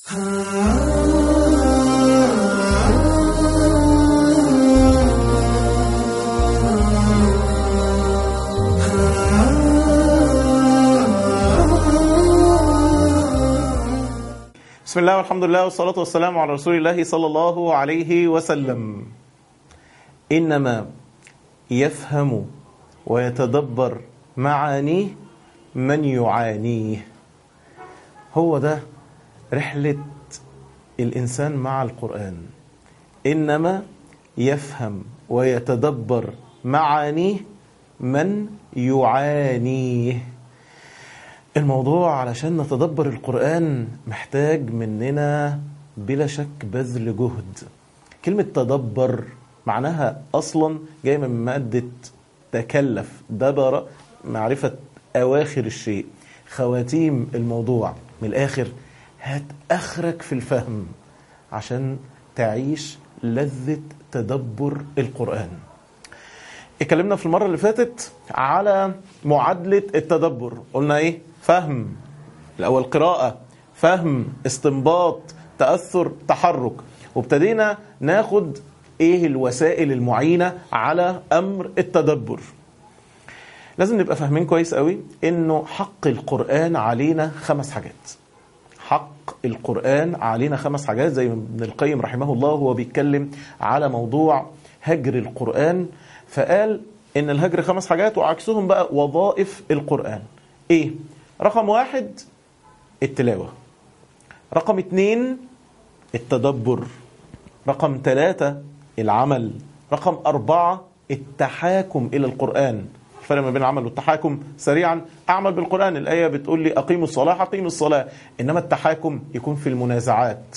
بسم الله والحمد لله والصلاة والسلام على رسول الله صلى الله عليه وسلم. إنما يفهم ويتدبر معانيه من يعانيه. هو ده رحلة الإنسان مع القرآن. إنما يفهم ويتدبر معانيه من يعانيه. الموضوع علشان نتدبر القرآن محتاج مننا بلا شك بذل جهد. كلمة تدبر معناها أصلا جاي من مادة تكلف، دبر، معرفة أواخر الشيء، خواتيم الموضوع. من الآخر هات أخرك في الفهم عشان تعيش لذة تدبر القرآن. اتكلمنا في المرة اللي فاتت على معادلة التدبر. قلنا ايه؟ فهم الأول، قراءة، فهم، استنباط، تأثر، تحرك. وابتدينا ناخد ايه الوسائل المعينة على أمر التدبر. لازم نبقى فاهمين كويس قوي انه حق القرآن علينا 5 حاجات. حق القرآن علينا 5 حاجات، زي ابن القيم رحمه الله هو بيتكلم على موضوع هجر القرآن، فقال ان الهجر 5 حاجات وعكسهم بقى وظائف القرآن. ايه؟ رقم 1 التلاوة، رقم 2 التدبر، رقم 3 العمل، رقم 4 التحاكم إلى القرآن. الفرق ما بين العمل والتحاكم سريعا: أعمل بالقرآن، الآية بتقول لي أقيموا الصلاة، أقيموا الصلاة. إنما التحاكم يكون في المنازعات: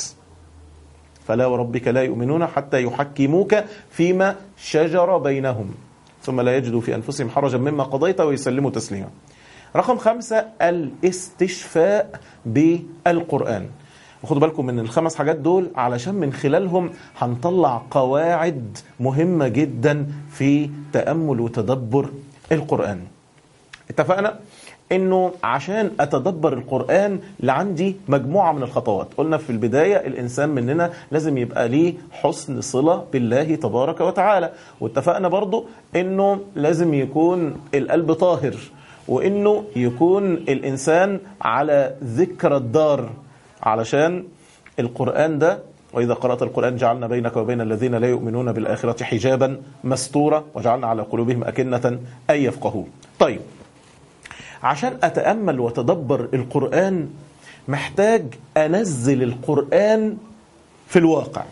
فلا وربك لا يؤمنون حتى يحكموك فيما شجر بينهم ثم لا يجدوا في أنفسهم حرجا مما قضيت ويسلموا تسليما. رقم 5 الاستشفاء بالقرآن. وخدوا بالكم من ال5 حاجات دول علشان من خلالهم هنطلع قواعد مهمة جدا في تأمل وتدبر القرآن. اتفقنا انه عشان اتدبر القرآن لعندي مجموعة من الخطوات. قلنا في البداية الانسان مننا لازم يبقى ليه حسن صلة بالله تبارك وتعالى، واتفقنا برضو انه لازم يكون القلب طاهر، وانه يكون الانسان على ذكر الدار، علشان القرآن ده وإذا قرأت القرآن جعلنا بينك وبين الذين لا يؤمنون بالآخرة حجابا مستورا وجعلنا على قلوبهم أكنة أن يفقهوا. طيب، عشان أتأمل وتدبر القرآن محتاج أنزل القرآن في الواقع.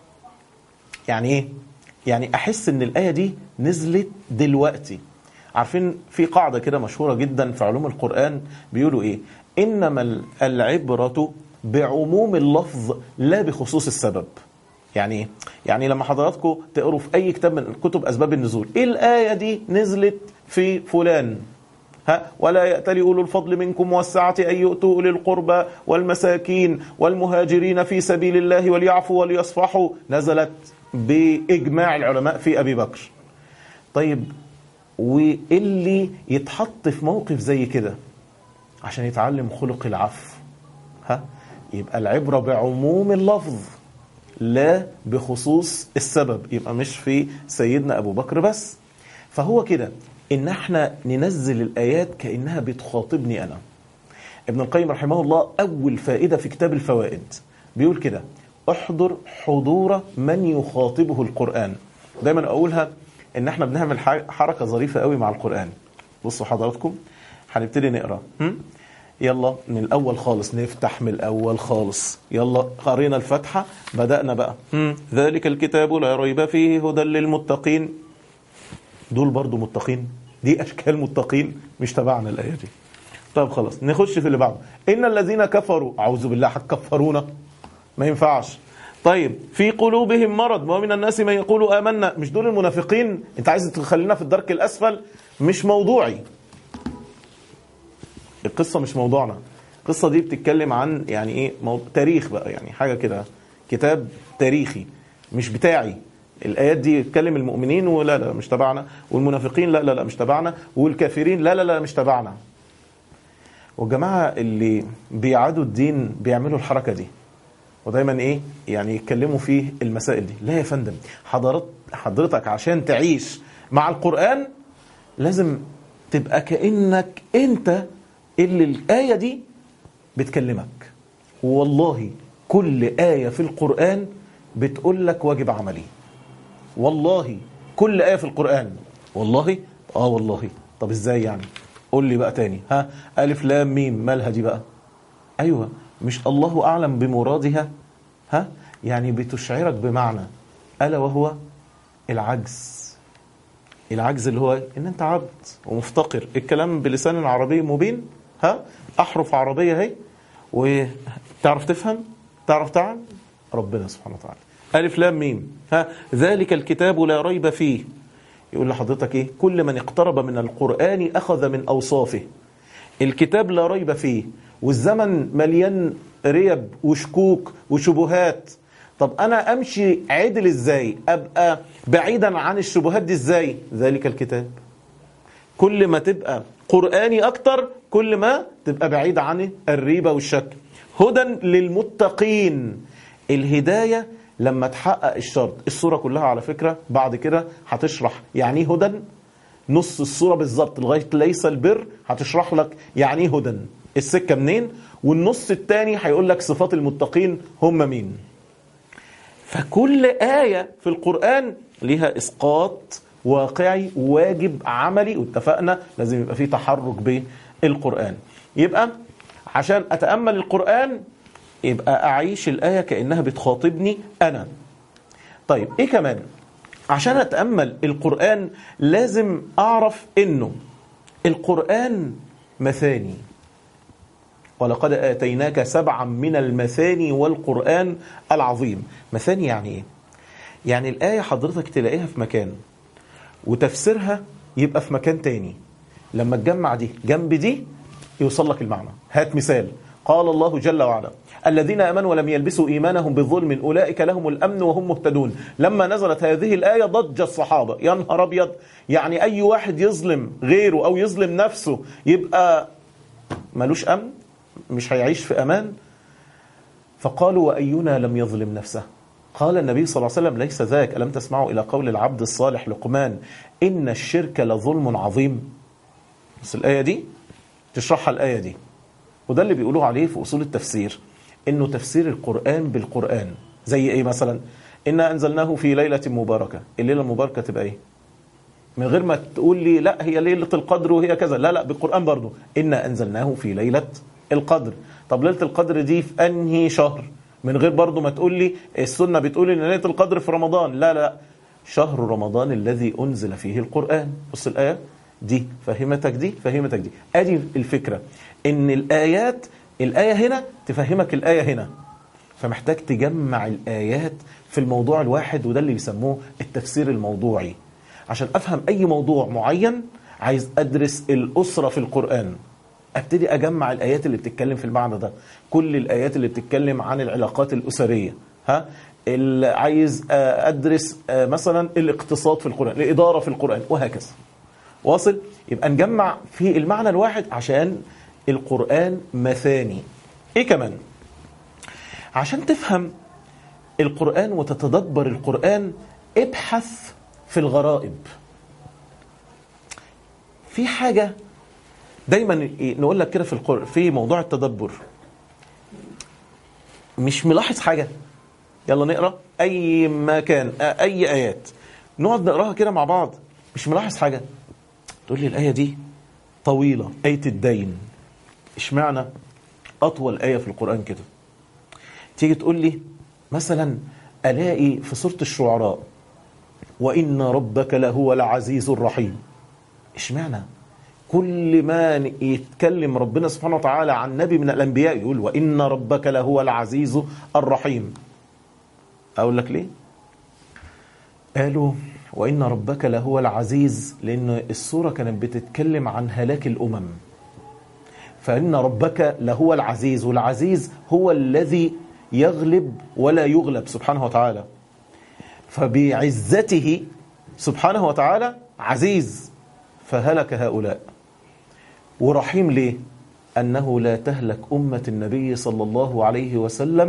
يعني إيه؟ يعني أحس إن الآية دي نزلت دلوقتي. عارفين في قاعدة كده مشهورة جدا في علوم القرآن بيقولوا إيه؟ إنما العبرة بعموم اللفظ لا بخصوص السبب. يعني إيه؟ يعني لما حضراتكم تقروا في أي كتاب من كتب أسباب النزول، إيه الآية دي نزلت في فلان، ولا يأتل أولو الفضل منكم والسعة أن يؤتوا أولي القربى والمساكين والمهاجرين في سبيل الله وليعفوا وليصفحوا، نزلت بإجماع العلماء في أبي بكر. طيب، واللي يتحط في موقف زي كده عشان يتعلم خلق العفو، يبقى العبرة بعموم اللفظ لا بخصوص السبب، يبقى مش في سيدنا أبو بكر بس. فهو كده إن احنا ننزل الآيات كأنها بتخاطبني أنا. ابن القيم رحمه الله أول فائدة في كتاب الفوائد بيقول كده: احضر حضور من يخاطبه القرآن. دايما أقولها إن احنا بنعمل حركة ظريفة قوي مع القرآن. بصوا حضراتكم، هنبتدي نقرأ. يلا من الأول خالص، نفتح من الأول خالص. يلا قرينا الفتحة، بدأنا بقى ذلك الكتاب لا ريب فيه هدى للمتقين. دول برضو متقين؟ دي أشكال متقين مش تبعنا الآية دي. طيب خلاص، نخش في اللي بعده. إن الذين كفروا، أعوذ بالله، هتكفرونا؟ ما ينفعش. طيب، في قلوبهم مرض ومن الناس من يقول آمنا. مش دول المنافقين؟ انت عايز تخلينا في الدرك الأسفل؟ مش موضوعي، القصة مش موضوعنا. القصة دي بتتكلم عن يعني ايه، تاريخ بقى، يعني حاجة كده، كتاب تاريخي مش بتاعي. الآيات دي بتكلم المؤمنين ولا لا مش تبعنا، والمنافقين لا لا لا مش تبعنا، والكافرين لا لا لا مش تبعنا. والجماعة اللي بيعادوا الدين بيعملوا الحركة دي. ودايما ايه يعني يتكلموا فيه المسائل دي. لا يا فندم، حضرتك عشان تعيش مع القرآن لازم تبقى كأنك انت اللي الآية دي بتكلمك. والله كل آية في القرآن بتقول لك واجب عملي. والله كل آية في القرآن. والله والله. طب ازاي يعني؟ قول لي بقى تاني. ألف لام ميم مالها دي بقى؟ أيوة، مش الله أعلم بمرادها؟ يعني بتشعرك بمعنى ألا وهو العجز. العجز اللي هو ان انت عبد ومفتقر. الكلام بلسان عربي مبين. احرف عربية هي، وتعرف تفهم، تعرف تعمل. ربنا سبحانه وتعالى ألف لام ميم ذلك الكتاب لا ريب فيه. يقول لحضرتك ايه؟ كل من اقترب من القرآن أخذ من أوصافه. الكتاب لا ريب فيه، والزمن مليان ريب وشكوك وشبهات. طب أنا أمشي عدل إزاي؟ أبقى بعيدا عن الشبهات دي إزاي؟ ذلك الكتاب. كل ما تبقى قرآني أكتر كل ما تبقى بعيد عن الريبة والشك. هدى للمتقين. الهداية لما تحقق الشرط. السورة كلها على فكرة بعد كده هتشرح يعني ايه هدى. نص السورة بالظبط لغاية ليس البر هتشرح لك يعني ايه هدى، السكة منين، والنص التاني هيقول لك صفات المتقين هم مين. فكل آية في القرآن لها إسقاط واقعي واجب عملي، واتفقنا لازم يبقى فيه تحرك بالقرآن. يبقى عشان أتأمل القرآن يبقى أعيش الآية كأنها بتخاطبني أنا. طيب إيه كمان؟ عشان أتأمل القرآن لازم أعرف إنه القرآن مثاني. ولقد آتيناك 7 من المثاني والقرآن العظيم. مثاني يعني إيه؟ يعني الآية حضرتك تلاقيها في مكان وتفسيرها يبقى في مكان تاني. لما تجمع دي جنب دي يوصل لك المعنى. هات مثال. قال الله جل وعلا الذين آمنوا ولم يلبسوا إيمانهم بالظلم أولئك لهم الأمن وهم مهتدون. لما نزلت هذه الآية ضج الصحابة. يا نهار أبيض، يعني أي واحد يظلم غيره أو يظلم نفسه يبقى ملوش أمن، مش هيعيش في أمان. فقالوا وأينا لم يظلم نفسه. قال النبي صلى الله عليه وسلم ليس ذاك، ألم تسمعوا إلى قول العبد الصالح لقمان إن الشرك لظلم عظيم. بس الآية دي تشرحها الآية دي، وده اللي بيقولوه عليه في أصول التفسير إنه تفسير القرآن بالقرآن. زي إيه مثلا؟ إنا أنزلناه في ليلة مباركة. الليلة المباركة تبقى إيه؟ من غير ما تقول لي لا هي ليلة القدر وهي كذا، لا بالقرآن برضو إنا أنزلناه في ليلة القدر. طب ليلة القدر دي في أنهي شهر؟ من غير برضو ما تقول لي السنة بتقول إن ليلة القدر في رمضان، لا شهر رمضان الذي أنزل فيه القرآن. بص الآية دي فهمتك دي فهمتك دي. أدي الفكرة إن الآية هنا تفهمك الآية هنا. فمحتاج تجمع الآيات في الموضوع الواحد، وده اللي بيسموه التفسير الموضوعي. عشان أفهم أي موضوع معين عايز أدرس الأسرة في القرآن، أبتدي أجمع الآيات اللي بتتكلم في المعنى ده. كل الآيات اللي بتتكلم عن العلاقات الأسرية. اللي عايز أدرس مثلا الاقتصاد في القرآن، الإدارة في القرآن، وهكذا. واصل؟ يبقى نجمع في المعنى الواحد عشان القرآن مثاني. إيه كمان؟ عشان تفهم القرآن وتتدبر القرآن ابحث في الغرائب. في حاجة دايما نقول لك كده في موضوع التدبر، مش ملاحظ حاجة؟ يلا نقرأ أي مكان أي آيات نقعد نقراها كده مع بعض، مش ملاحظ حاجة. تقول لي الآية دي طويلة، آية الدين، اشمعنى أطول آية في القرآن كده؟ تيجي تقول لي مثلا ألاقي في سورة الشعراء وإن ربك لهو العزيز الرحيم. اشمعنى كل ما يتكلم ربنا سبحانه وتعالى عن نبي من الأنبياء يقول وإن ربك لهو العزيز الرحيم؟ أقول لك ليه؟ قالوا وإن ربك لهو العزيز لأن السورة كانت بتتكلم عن هلاك الأمم. فإن ربك لهو العزيز، والعزيز هو الذي يغلب ولا يغلب سبحانه وتعالى. فبعزته سبحانه وتعالى عزيز فهلك هؤلاء. ورحيم ليه؟ أنه لا تهلك أمة النبي صلى الله عليه وسلم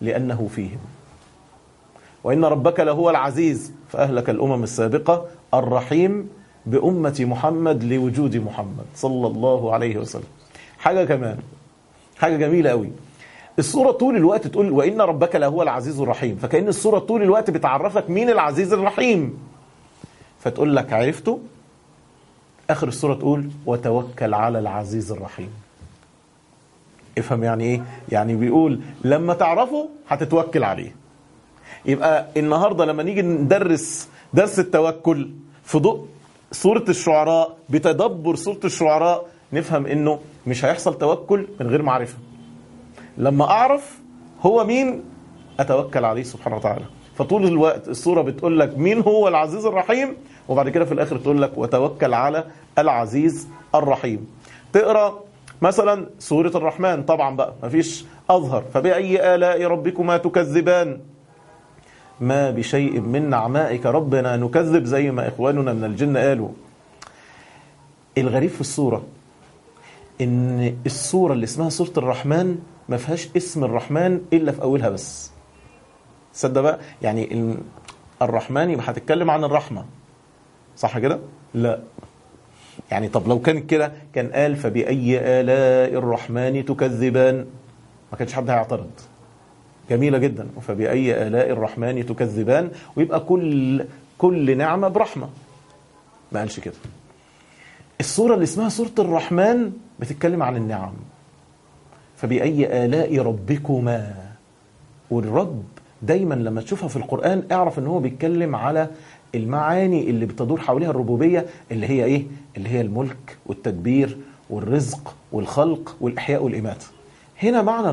لأنه فيهم. وإن ربك لهو العزيز فأهلك الأمم السابقة الرحيم بأمة محمد لوجود محمد صلى الله عليه وسلم. حاجة كمان، حاجة جميلة قوي. الصورة طول الوقت تقول وإن ربك لهو العزيز الرحيم، فكأن الصورة طول الوقت بتعرفك مين العزيز الرحيم، فتقول لك عرفته. آخر الصورة تقول وتوكل على العزيز الرحيم. افهم يعني ايه؟ يعني بيقول لما تعرفه هتتوكل عليه. يبقى النهاردة لما نيجي ندرس درس التوكل في ضوء سورة الشعراء، بتدبر سورة الشعراء، نفهم انه مش هيحصل توكل من غير معرفة. لما اعرف هو مين اتوكل عليه سبحانه وتعالى. فطول الوقت السورة بتقول لك مين هو العزيز الرحيم، وبعد كده في الاخر تقول لك وتوكل على العزيز الرحيم. تقرأ مثلا سورة الرحمن، طبعا بقى مفيش أظهر، فبأي آلاء ربكما تكذبان، ما بشيء من نعمائك ربنا نكذب، زي ما إخواننا من الجن قالوا. الغريب في السورة إن السورة اللي اسمها سورة الرحمن ما فيهاش اسم الرحمن إلا في أولها بس. صدق بقى، يعني الرحمن يبقى هتتكلم عن الرحمة، صح كده؟ لا، يعني طب لو كان كده كان قال فبأي آلاء الرحمن تكذبان، ما كانش حد هيعترض. جميلة جدا، فبأي آلاء الرحمن تكذبان، ويبقى كل نعمة برحمة. ما قالش كده. السورة اللي اسمها سورة الرحمن بتتكلم عن النعم، فبأي آلاء ربكما. والرب دايما لما تشوفها في القرآن اعرف ان هو بيتكلم على المعاني اللي بتدور حواليها الربوبية، اللي هي ايه؟ اللي هي الملك والتدبير والرزق والخلق والإحياء والإماتة. هنا معنى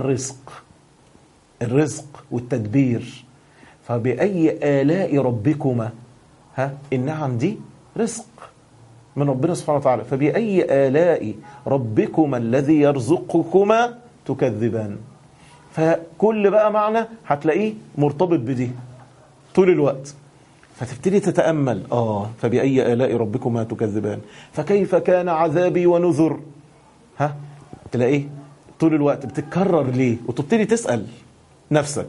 الرزق والتدبير. فبأي آلاء ربكما، النعم دي رزق من ربنا سبحانه وتعالى. فبأي آلاء ربكما الذي يرزقكما تكذبان. فكل بقى معنى هتلاقيه مرتبط بدي طول الوقت، فتبتدي تتأمل فبأي آلاء ربكما تكذبان، فكيف كان عذابي ونذر. تلاقيه طول الوقت بتتكرر ليه، وتبتدي تسأل نفسك.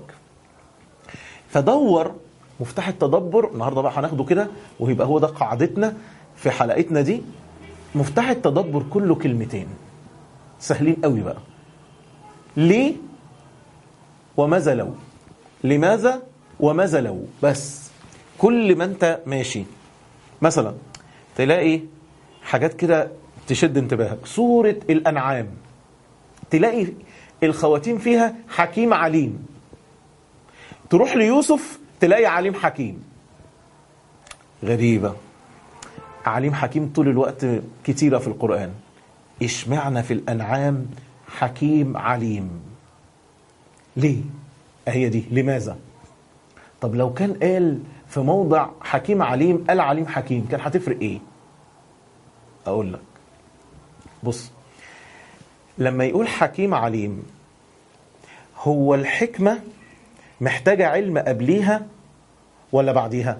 فدور مفتاح التدبر. النهاردة بقى هناخده كده، ويبقى هو ده قاعدتنا في حلقتنا دي. مفتاح التدبر كله كلمتين سهلين قوي بقى: ليه وماذا لو. لماذا وماذا لو. بس كل ما انت ماشي مثلا تلاقي حاجات كده تشد انتباهك. سورة الأنعام تلاقي الخواتيم فيها حكيم عليم، تروح ليوسف تلاقي عليم حكيم. غريبة، عليم حكيم طول الوقت كتيرة في القرآن، اشمعنى في الأنعام حكيم عليم؟ ليه؟ هي دي لماذا. طب لو كان قال في موضع حكيم عليم قال عليم حكيم، كان هتفرق ايه؟ اقول لك، بص، لما يقول حكيم عليم، هو الحكمة محتاجة علم قبليها ولا بعديها؟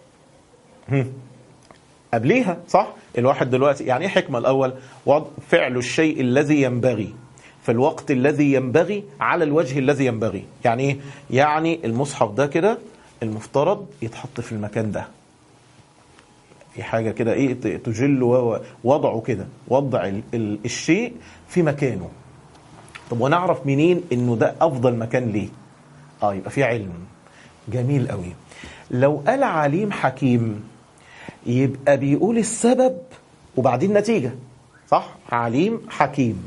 قبليها، صح؟ الواحد دلوقتي يعني ايه حكمة؟ الأول فعل الشيء الذي ينبغي في الوقت الذي ينبغي على الوجه الذي ينبغي. يعني ايه؟ يعني المصحف ده كده المفترض يتحط في المكان ده، في حاجة كده ايه تجل وضعه كده، وضع الشيء في مكانه. طب ونعرف منين انه ده افضل مكان ليه؟ يبقى في علم. جميل قوي. لو قال عليم حكيم يبقى بيقول السبب وبعدين نتيجة، صح؟ عليم حكيم.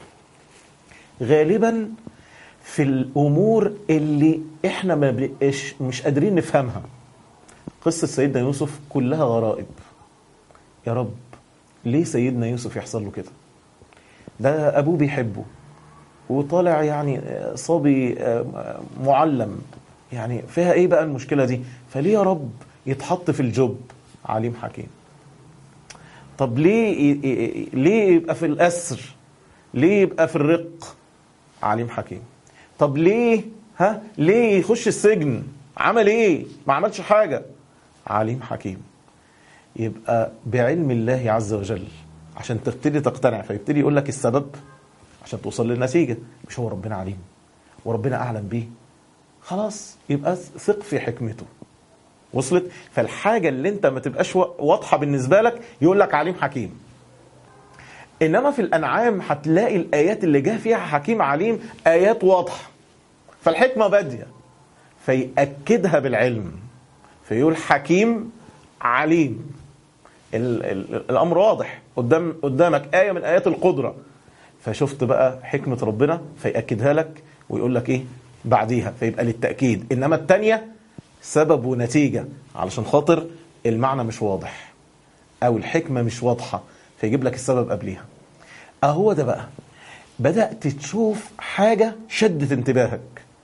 غالبا في الامور اللي احنا مش قادرين نفهمها. قصة سيدنا يوسف كلها غرائب. يا رب ليه سيدنا يوسف يحصل له كده؟ ده ابوه بيحبه وطالع يعني صبي معلم، يعني فيها ايه بقى المشكلة دي؟ فليه يا رب يتحط في الجب؟ عليم حكيم. طب ليه يبقى في الأسر؟ ليه يبقى في الرق؟ عليم حكيم. طب ليه ليه يخش السجن؟ عمل ايه؟ ما عملش حاجة. عليم حكيم. يبقى بعلم الله عز وجل عشان تبتدي تقتنع، فيبتدي يقول لك السبب عشان توصل للنتيجة. مش هو ربنا عليم وربنا أعلم بيه؟ خلاص يبقى ثق في حكمته. وصلت؟ فالحاجة اللي انت ما تبقاش واضحة بالنسبة لك يقول لك عليم حكيم. انما في الانعام هتلاقي الايات اللي جاء فيها حكيم عليم ايات واضحة، فالحكمة بادية فيأكدها بالعلم، فيقول حكيم عليم. الامر واضح قدامك آية من آيات القدرة، فشفت بقى حكمة ربنا فيأكدها لك ويقول لك ايه بعديها، فيبقى للتأكيد. انما التانية سبب ونتيجة، علشان خاطر المعنى مش واضح او الحكمة مش واضحة فيجيب لك السبب قبليها. اهو ده بقى بدأت تشوف حاجة شدت انتباهك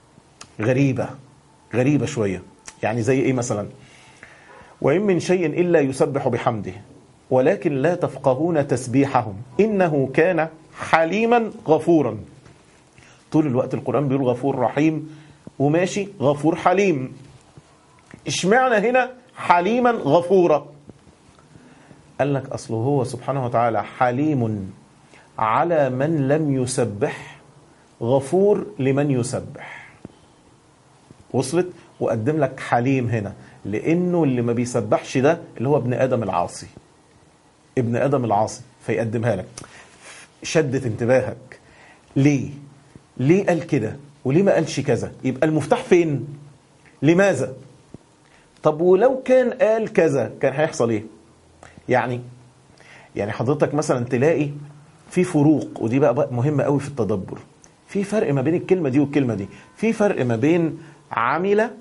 غريبة شوية. يعني زي ايه مثلا؟ وإن من شيء إلا يسبح بحمده ولكن لا تفقهون تسبيحهم إنه كان حليما غفورا. طول الوقت القرآن بيقول غفور رحيم وماشي غفور حليم، اشمعنى هنا حليما غفورا؟ قال لك أصله هو سبحانه وتعالى حليم على من لم يسبح، غفور لمن يسبح. وصلت؟ وقدم لك حليم هنا لأنه اللي ما بيسبحش ده اللي هو ابن آدم العاصي، ابن آدم العاصي، فيقدمها لك. شدت انتباهك ليه قال كده وليه ما قالش كذا؟ يبقى المفتاح فين؟ لماذا؟ طب ولو كان قال كذا كان هيحصل ايه؟ يعني حضرتك مثلا تلاقي في فروق، ودي بقى مهمة قوي في التدبر. في فرق ما بين الكلمة دي والكلمة دي، في فرق ما بين عمل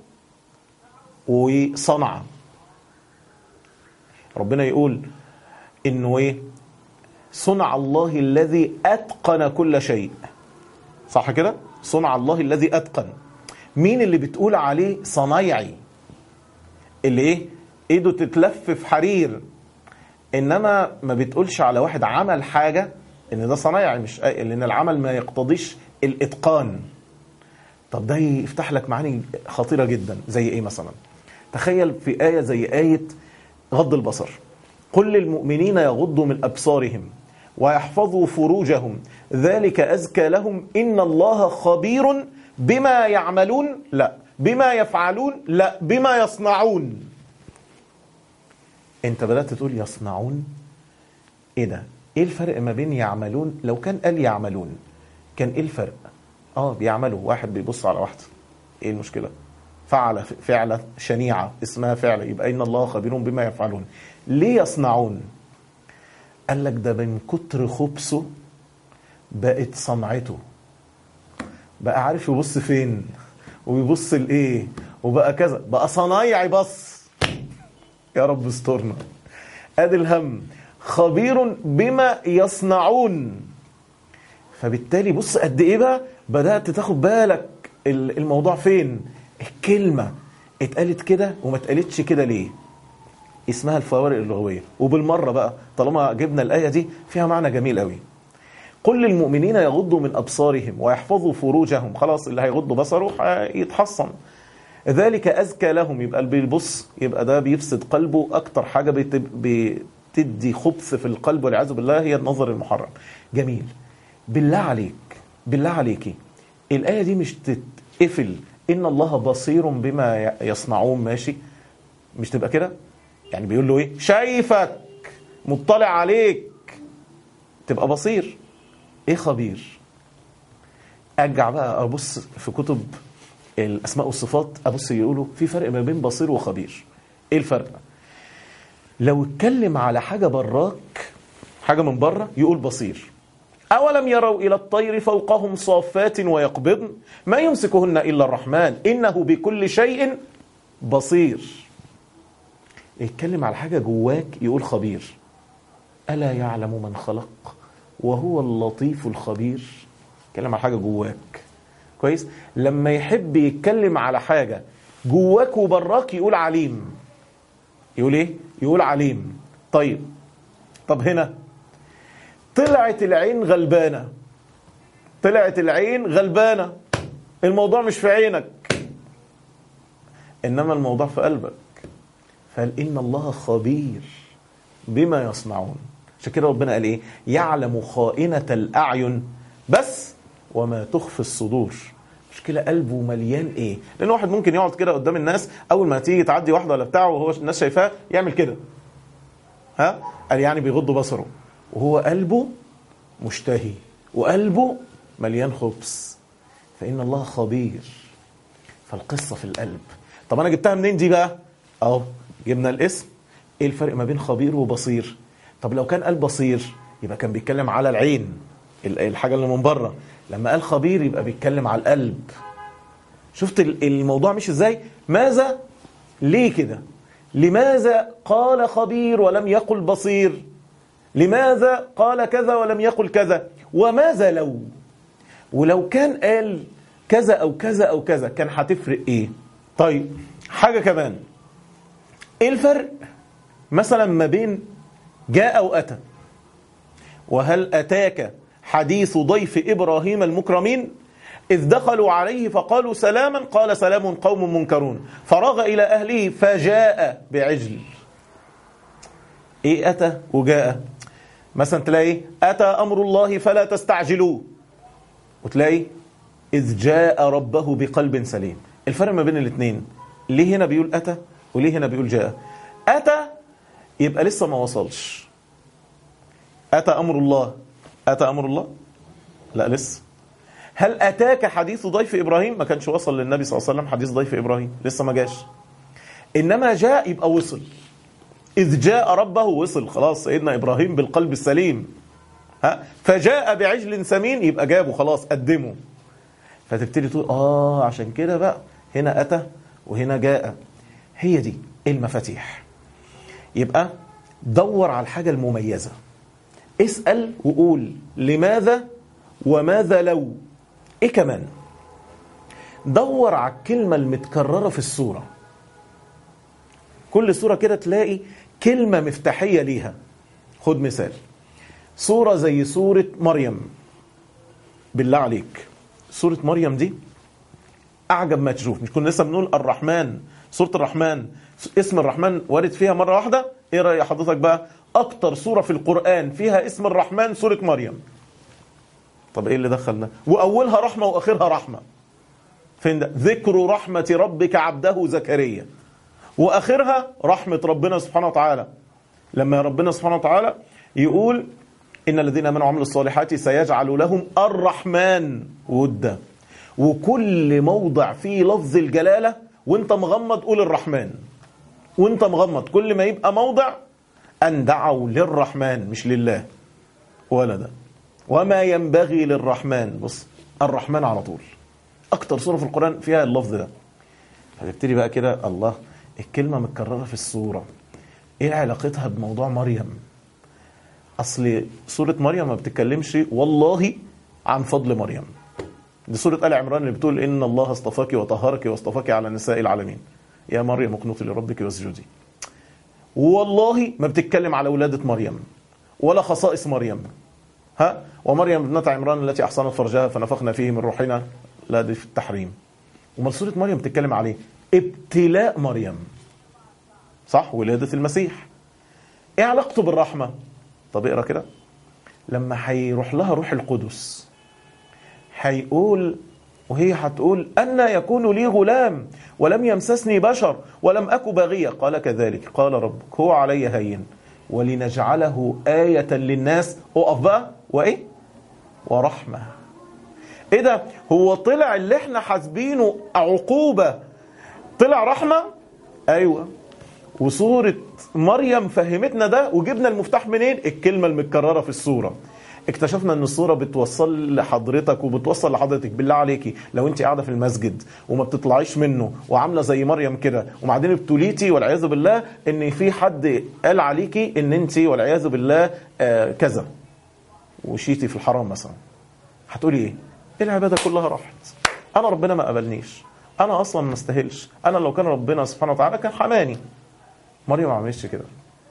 وصنع. ربنا يقول انه ايه؟ صنع الله الذي اتقن كل شيء، صح كده؟ صنع الله الذي اتقن. مين اللي بتقول عليه صنايعي؟ اللي ايه؟ ايده تتلف في حرير. انما ما بتقولش على واحد عمل حاجة ان ده صنايعي، مش لان العمل ما يقتضيش الاتقان. طب ده يفتح لك معاني خطيرة جدا. زي ايه مثلا؟ تخيل في آية زي آية غض البصر، قل للمؤمنين يغضوا من أبصارهم ويحفظوا فروجهم ذلك أزكى لهم إن الله خبير بما يعملون، لا بما يفعلون، لا بما يصنعون. انت بدأت تقول يصنعون، ايه ده؟ ايه الفرق ما بين يعملون؟ لو كان قال يعملون كان ايه الفرق؟ بيعملوا، واحد بيبص على واحدة، ايه المشكلة؟ فعل فعلة شنيعة اسمها فعل، يبقى إن الله خبير بما يفعلون. ليه يصنعون؟ قال لك ده من كتر خبثه بقت صنعته، بقى عارف يبص فين ويبص لإيه، وبقى كذا، بقى صنايعي بص. يا رب استرنا. ادي الهم، خبير بما يصنعون. فبالتالي بص قد ايه بقى بدأت تاخد بالك الموضوع فين. الكلمة اتقالت كده وما اتقالتش كده ليه؟ اسمها الفوارق اللغوية. وبالمرة بقى طالما جبنا الآية دي فيها معنى جميل قوي. قل للمؤمنين يغضوا من أبصارهم ويحفظوا فروجهم. خلاص اللي هيغض بصره يتحصن، ذلك أزكى لهم. يبقى اللي بيبص يبقى ده بيفسد قلبه. أكتر حاجة بتدي خبث في القلب والعياذ بالله هي النظر المحرم. جميل. بالله عليك، بالله عليكي، الآية دي مش تتقفل إن الله بصير بما يصنعون، ماشي؟ مش تبقى كده؟ يعني بيقول له إيه؟ شايفك، مطلع عليك، تبقى بصير. إيه خبير؟ أرجع بقى أبص في كتب الأسماء والصفات، أبص يقولوا في فرق ما بين بصير وخبير. إيه الفرق؟ لو اتكلم على حاجة براك، حاجة من بره، يقول بصير. أولم يروا إلى الطير فوقهم صافات ويقبضن ما يمسكهن إلا الرحمن إنه بكل شيء بصير. يتكلم على حاجة جواك يقول خبير. ألا يعلم من خلق وهو اللطيف الخبير. يتكلم على حاجة جواك، كويس؟ لما يحب يتكلم على حاجة جواك وبراك يقول عليم. يقول إيه؟ يقول عليم. طب هنا طلعت العين غلبانة، طلعت العين غلبانة، الموضوع مش في عينك إنما الموضوع في قلبك. فقال إن الله خبير بما يصنعون. عشان كده ربنا قال إيه؟ يعلم خائنة الأعين بس وما تخفي الصدور. مشكلة قلبه مليان ايه؟ لان واحد ممكن يقعد كده قدام الناس، اول ما تيجي تعدي واحدة ولا بتاعه وهو الناس شايفاه يعمل كده، ها، قال يعني بيغض بصره، وهو قلبه مشتهي وقلبه مليان خبث. فإن الله خبير. فالقصة في القلب. طب أنا جبتها منين دي بقى؟ أهو جبنا الاسم. إيه الفرق ما بين خبير وبصير؟ طب لو كان قال بصير يبقى كان بيتكلم على العين، الحاجة اللي من بره. لما قال خبير يبقى بيتكلم على القلب. شفت الموضوع مش إزاي؟ ماذا؟ ليه كده؟ لماذا قال خبير ولم يقل بصير؟ لماذا قال كذا ولم يقل كذا؟ وماذا لو؟ ولو كان قال كذا أو كذا أو كذا كان هتفرق إيه؟ طيب حاجة كمان، إيه الفرق مثلا ما بين جاء وأتى؟ وهل أتاك حديث ضيف إبراهيم المكرمين إذ دخلوا عليه فقالوا سلاما قال سلام قوم منكرون فراغ إلى أهله فجاء بعجل. إيه أتى وجاء؟ مثلا تلاقي أتى أمر الله فلا تستعجلوه، وتلاقي إذ جاء ربه بقلب سليم. الفرق ما بين الاثنين ليه هنا بيقول أتى وليه هنا بيقول جاء؟ أتى يبقى لسه ما وصلش. أتى أمر الله، أتى أمر الله؟ لا لسه. هل أتاك حديث ضيف إبراهيم؟ ما كانش وصل للنبي صلى الله عليه وسلم حديث ضيف إبراهيم، لسه ما جاش. إنما جاء يبقى وصل. إذ جاء ربه وصل خلاص، سيدنا إبراهيم بالقلب السليم، ها، فجاء بعجل سمين يبقى جابه خلاص قدمه. فتبتدي تقول عشان كده بقى هنا أتى وهنا جاء. هي دي المفاتيح. يبقى دور على الحاجة المميزة، اسأل وقول لماذا وماذا لو. ايه كمان؟ دور على الكلمة المتكررة في السورة. كل سورة كده تلاقي كلمة مفتاحية ليها. خد مثال، سورة زي سورة مريم، بالله عليك سورة مريم دي أعجب ما تشوف. مش كنا لسه بنقول الرحمن، سورة الرحمن اسم الرحمن وارد فيها مرة واحدة؟ ايه رأي حضرتك بقى أكتر سورة في القرآن فيها اسم الرحمن سورة مريم؟ طب ايه اللي دخلنا؟ وأولها رحمة وآخرها رحمة. فين ده؟ ذكر رحمة ربك عبده زكريا، وآخرها رحمة ربنا سبحانه وتعالى. لما ربنا سبحانه وتعالى يقول إن الذين آمنوا وعملوا الصالحات سيجعل لهم الرحمن ودا. وكل موضع فيه لفظ الجلالة وانت مغمض قول الرحمن، وانت مغمض كل ما يبقى موضع أن دعوا للرحمن مش لله ولدا وما ينبغي للرحمن. بص الرحمن على طول، أكتر سورة في القرآن فيها اللفظ ده. فتبتدي بقى كده الله، الكلمة متكررة في السورة، ايه علاقتها بموضوع مريم؟ أصل سورة مريم ما بتتكلمش والله عن فضل مريم. دي سورة آل عمران اللي بتقول إن الله اصطفاك وطهرك واصطفاك على نساء العالمين يا مريم اقنطي لربك واسجدي. والله ما بتتكلم على ولادة مريم ولا خصائص مريم، ها، ومريم ابنة عمران التي أحصنت فرجها فنفخنا فيه من روحنا، لا دي في التحريم. وما سورة مريم بتتكلم عليه ابتلاء مريم، صح، ولادة المسيح. ايه علاقته بالرحمة؟ طب اقرأ كده، لما هيروح لها روح القدس هيقول، وهي هتقول أن يكون لي غلام ولم يمسسني بشر ولم أك باغية قال كذلك قال ربك هو علي هين ولنجعله آية للناس. اقف بقى، وإيه؟ ورحمة. إيه ده؟ هو طلع اللي احنا حاسبينه عقوبة طلع رحمة؟ أيوة. وسورة مريم فهمتنا ده، وجبنا المفتاح منين؟ الكلمة المتكررة في السورة. اكتشفنا ان الصورة بتوصل لحضرتك وبتوصل لحضرتك. بالله عليكي لو انت قاعدة في المسجد وما بتطلعيش منه وعاملة زي مريم كده، وبعدين ابتليتي والعياذ بالله ان في حد قال عليكي ان انت والعياذ بالله كذا، وشيتي في الحرام مثلا، هتقولي ايه؟ العبادة كلها راحت، انا ربنا ما قبلنيش، انا اصلا ما استاهلش، انا لو كان ربنا سبحانه وتعالى كان حماني. مريم ما عملتش كده.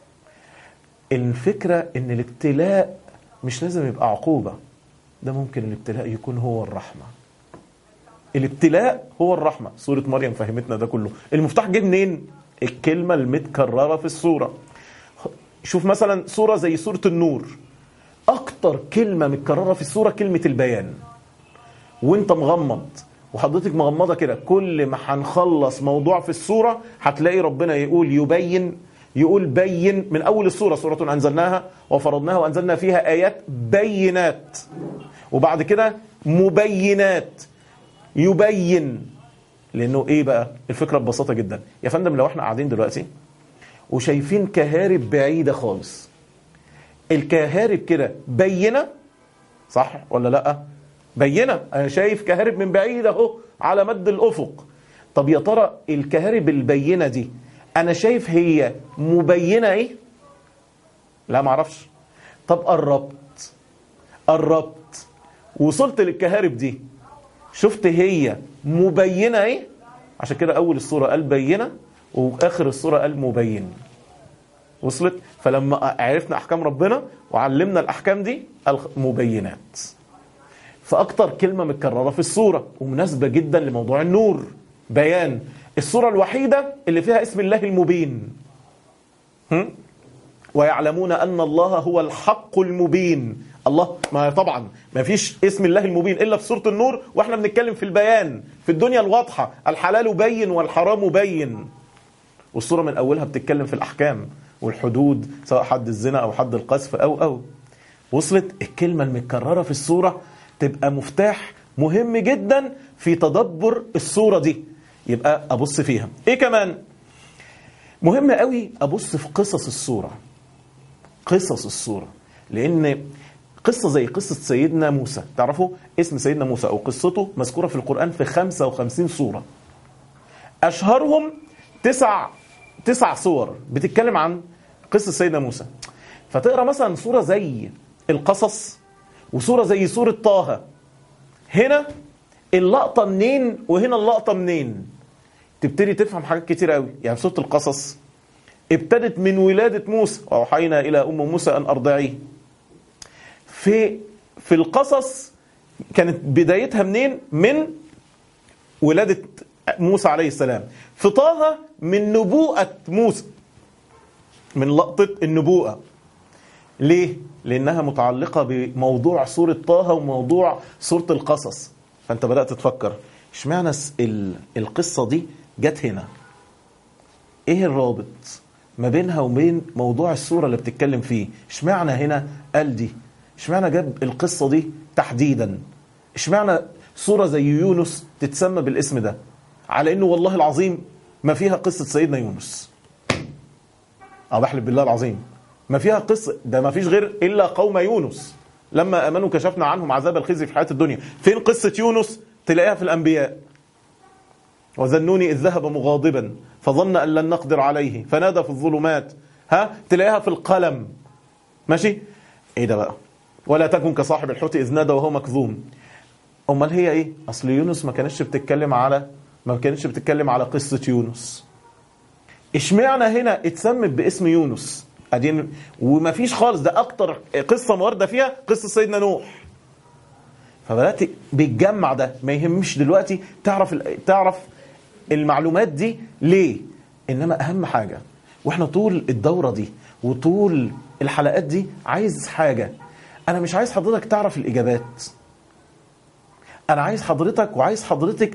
الفكرة ان الابتلاء مش لازم يبقى عقوبة، ده ممكن الابتلاء يكون هو الرحمة. الابتلاء هو الرحمة. سورة مريم فهمتنا ده كله. المفتاح جه منين؟ الكلمة المتكررة في السورة. شوف مثلا سورة زي سورة النور، أكتر كلمة متكررة في السورة كلمة البيان، وانت مغمض وحضرتك مغمضة كده، كل ما هنخلص موضوع في السورة هتلاقي ربنا يقول يبين، يقول بين من أول السورة، سورة أنزلناها وفرضناها وأنزلنا فيها آيات بينات، وبعد كده مبينات، يبين. لأنه إيه بقى الفكرة؟ ببساطة جدا يا فندم، لو احنا قاعدين دلوقتي وشايفين كهارب بعيدة خالص، الكهارب كده بينة صح ولا لأ؟ بينة، أنا شايف كهارب من بعيد أهو على مد الأفق. طب يا ترى الكهارب البينة دي أنا شايف هي مبينة إيه؟ لا معرفش. طب قربت وصلت للكهارب دي، شفت هي مبينة إيه؟ عشان كده أول السورة قال بينة وآخر السورة قال مبين. وصلت؟ فلما عرفنا أحكام ربنا وعلمنا الأحكام دي المبينات. فأكتر كلمة متكررة في السورة ومناسبة جدا لموضوع النور، بيان. السورة الوحيدة اللي فيها اسم الله المبين. ويعلمون أن الله هو الحق المبين. الله، ما طبعا ما فيش اسم الله المبين إلا في سورة النور، وإحنا بنتكلم في البيان، في الدنيا الواضحة، الحلال بين والحرام بين. والسورة من أولها بتتكلم في الأحكام والحدود، سواء حد الزنا أو حد القذف أو وصلت. الكلمة المتكررة في السورة تبقى مفتاح مهم جدا في تدبر السورة دي، يبقى أبص فيها. إيه كمان مهم قوي؟ أبص في قصص السورة. قصص السورة، لأن قصة زي قصة سيدنا موسى، تعرفوا اسم سيدنا موسى أو قصته مذكورة في القرآن في 55 سورة، أشهرهم تسع صور بتتكلم عن قصة سيدنا موسى. فتقرأ مثلا سورة زي القصص وسورة زي سورة طه، هنا اللقطة منين وهنا اللقطة منين، تبتدي تفهم حاجات كتير قوي. يعني سورة القصص ابتدت من ولادة موسى، وأوحينا إلى أم موسى أن أرضعيه. في القصص كانت بدايتها منين؟ من ولادة موسى عليه السلام. في طه من نبوءة موسى، من لقطة النبوءة. ليه؟ لأنها متعلقة بموضوع سورة طه وموضوع سورة القصص. فأنت بدأت تفكر اشمعنى القصة دي جت هنا؟ ايه الرابط ما بينها وبين موضوع السورة اللي بتتكلم فيه؟ اشمعنى هنا قال دي؟ اشمعنى جاب القصة دي تحديدا؟ اشمعنى سورة زي يونس تتسمى بالاسم ده، على انه والله العظيم ما فيها قصة سيدنا يونس؟ بحلف بالله العظيم ما فيها قصة، ده ما فيش غير إلا قوم يونس لما أمنوا كشفنا عنهم عذاب الخزي في الحياة الدنيا. فين قصة يونس؟ تلاقيها في الأنبياء. وذنوني إذ ذهب مغاضبا فظن أن لن نقدر عليه فنادى في الظلمات، تلاقيها في القلم. ماشي؟ ايه ده بقى؟ ولا تكن كصاحب الحوت إذ نادى وهو مكظوم. أمال هي ايه؟ أصل يونس ما كانتش بتتكلم على قصة يونس. اشمعنى هنا اتسمت باسم يونس؟ ادين وما فيش خالص، ده اكتر قصة موردة فيها قصة سيدنا نوح. فبدأت بيتجمع ده، ما يهمش دلوقتي تعرف المعلومات دي ليه، انما اهم حاجة واحنا طول الدورة دي وطول الحلقات دي عايز حاجة. انا مش عايز حضرتك تعرف الاجابات، انا عايز حضرتك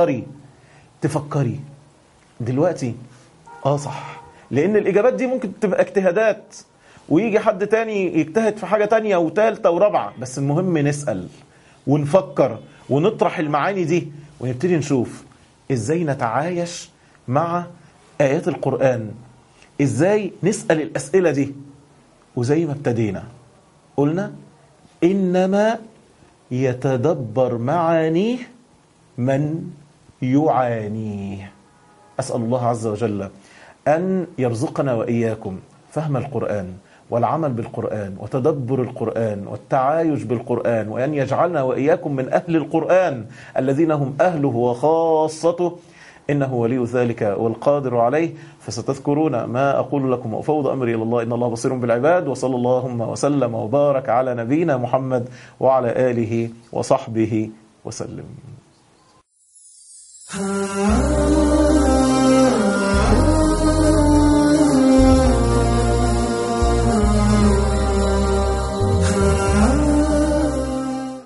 تفكري دلوقتي. صح، لان الاجابات دي ممكن تبقى اجتهادات ويجي حد تاني يجتهد في حاجة تانية وثالثة ورابعة، بس المهم نسأل ونفكر ونطرح المعاني دي ونبتدي نشوف ازاي نتعايش مع آيات القرآن، ازاي نسأل الأسئلة دي. وزي ما ابتدينا قلنا إنما يتدبر معانيه من يعانيه. أسأل الله عز وجل أن يرزقنا وإياكم فهم القرآن والعمل بالقرآن وتدبر القرآن والتعايش بالقرآن، وأن يجعلنا وإياكم من أهل القرآن الذين هم أهله وخاصته، إنه ولي ذلك والقادر عليه. فستذكرون ما أقول لكم وأفوض أمري إلى الله، إن الله بصير بالعباد. وصلى اللهم وسلم وبارك على نبينا محمد وعلى آله وصحبه وسلم.